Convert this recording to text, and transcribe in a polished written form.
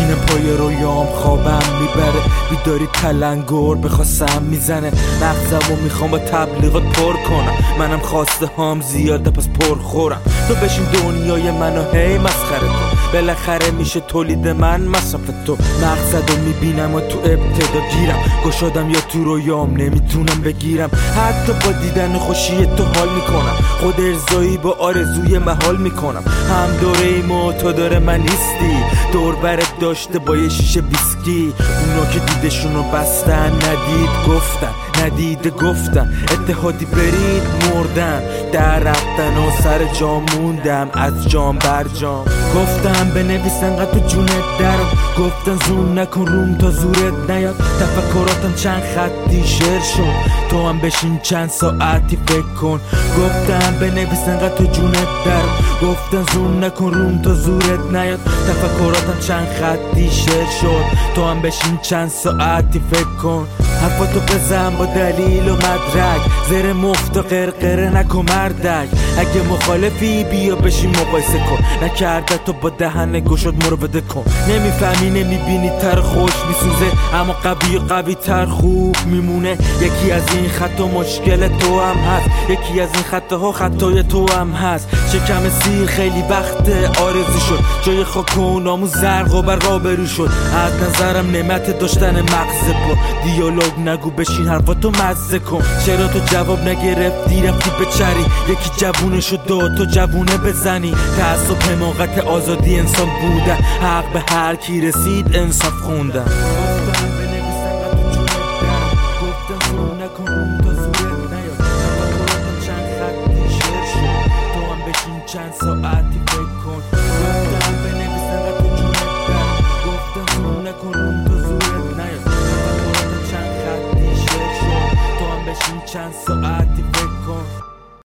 میشینه پای رویام خوابم میبره، بیداری تلنگر بخواستم میزنه، مغزمو میخوام با تبلیغات پر کنم، منم خواسته هام زیاده پس پر خورم، تو بشین دنیای منو هی مسخره کن، بالاخره میشه تولید من مصرف تو، مقصدو میبینم و تو ابتدا گیرم، گشادم یا تو رویام نمیتونم بگیرم، حتی با دیدن خوشی تو حال میکنم، خود ارزایی با آرزوی محال میکنم، هم دوره ایمو تو داره من نیستی، دور برت داشته با یه شیشه ویسکی، اونا که دیدشونو بستن ندید گفتن، ندیده گفتن اتحادی برید مردن، در رفتن و سر جام موندم از جام بر جام، گفتم بنویس انقدر تو جونت درم، گفتن زوم نکن روم تا زورت نیاد، تفکراتم چند خطی شعر شد، تو هم بشین چند ساعتی فکر کن، گفتم بنویس انقدر تو جونت درم، گفتن زوم نکن روم تا زورت نیاد، تفکراتم چند خطی شعر شد، تو هم بشین چند ساعتی فکر کن، حرفاتو بزن با دلیل و مدرک، زیر مفت و قرقره نکن مردک، اگه مخالفی بیا بشین مقایسه کن، نکرده تو با دهن گشاد مروده کن، نمیفهمی نمیبینی تر خوش میسوزه، اما قوی و قوی تر خوب میمونه، یکی از این خطا مشکل تو هم هست، یکی از این خطاها خطای تو هم هست، شکم سیر خیلی وقت آرزو شد، جای خاک و نامو زرق و بر آبرو شد، از نظرم نعمت داشتن مغز با دیالوگ نگو بشین حرفاتو مزه کن، چرا تو جواب نگرفتی رفتی بچری، یکی جوونشو داد تو جوونه بزنی، تعصب حماقت آزادی انسان بودن، حق به هر کی رسید انصاف خوندن، گفتم بنویس انقدر تو جونت درم، گفتن زور نکن روم تا زورت نیاد، تفکراتم چند خطی شعر شد، تو هم بشین چند ساعتی فکر کن، گفتم بنویس انقدر تو جونت درم، گفتن زور نکن روم تا زورت نیاد، تفکراتم چند خطی شعر شد، تو هم بشین چند ساعتی فکر کن.